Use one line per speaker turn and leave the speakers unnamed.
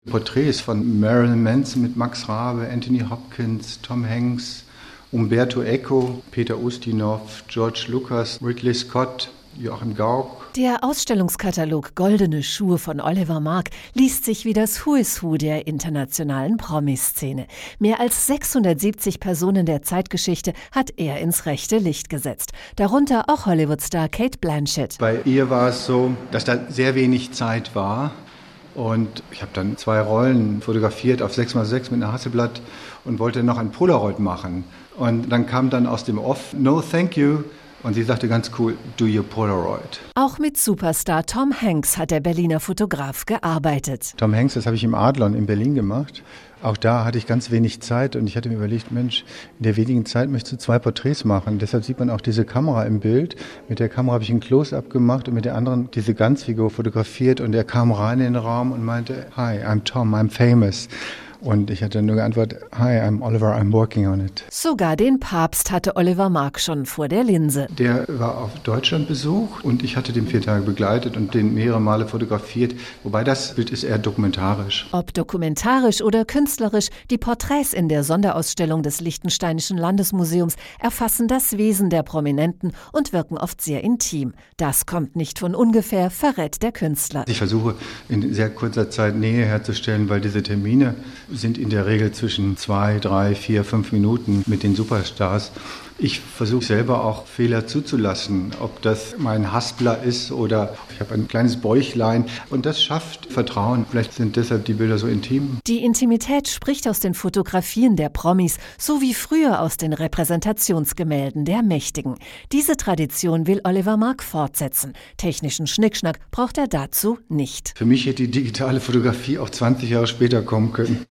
Porträts von Marilyn Manson mit Max Rabe, Anthony Hopkins, Tom Hanks, Umberto Eco, Peter Ustinov, George Lucas, Ridley Scott, Joachim Gauck.
Der Ausstellungskatalog Goldene Schuhe von Oliver Mark liest sich wie das Who is Who der internationalen Promiszene. Mehr als 670 Personen der Zeitgeschichte hat er ins rechte Licht gesetzt. Darunter auch Hollywood-Star Cate Blanchett.
Bei ihr war es so, dass da sehr wenig Zeit war. Und ich habe dann 2 Rollen fotografiert auf 6x6 mit einer Hasselblatt und wollte noch ein Polaroid machen. Und dann kam dann aus dem Off, "No, thank you." Und sie sagte ganz cool, "Do your Polaroid."
Auch mit Superstar Tom Hanks hat der Berliner Fotograf gearbeitet.
Tom Hanks, das habe ich im Adlon in Berlin gemacht. Auch da hatte ich ganz wenig Zeit und ich hatte mir überlegt, Mensch, in der wenigen Zeit möchtest du 2 Porträts machen. Deshalb sieht man auch diese Kamera im Bild. Mit der Kamera habe ich ein Close-up gemacht und mit der anderen diese Ganzfigur fotografiert. Und er kam rein in den Raum und meinte, "Hi, I'm Tom, I'm famous." Und ich hatte nur geantwortet, "Hi, I'm Oliver, I'm working on it."
Sogar den Papst hatte Oliver Mark schon vor der Linse.
Der war auf Deutschlandbesuch und ich hatte den 4 Tage begleitet und den mehrere Male fotografiert. Wobei das Bild ist eher dokumentarisch.
Ob dokumentarisch oder künstlerisch, die Porträts in der Sonderausstellung des Liechtensteinischen Landesmuseums erfassen das Wesen der Prominenten und wirken oft sehr intim. Das kommt nicht von ungefähr, verrät der Künstler.
Ich versuche in sehr kurzer Zeit Nähe herzustellen, weil diese Termine sind in der Regel zwischen 2, 3, 4, 5 Minuten mit den Superstars. Ich versuche selber auch Fehler zuzulassen, ob das mein Haspler ist oder ich habe ein kleines Bäuchlein und das schafft Vertrauen. Vielleicht sind deshalb die Bilder so intim.
Die Intimität spricht aus den Fotografien der Promis, so wie früher aus den Repräsentationsgemälden der Mächtigen. Diese Tradition will Oliver Mark fortsetzen. Technischen Schnickschnack braucht er dazu nicht.
Für mich hätte die digitale Fotografie auch 20 Jahre später kommen können.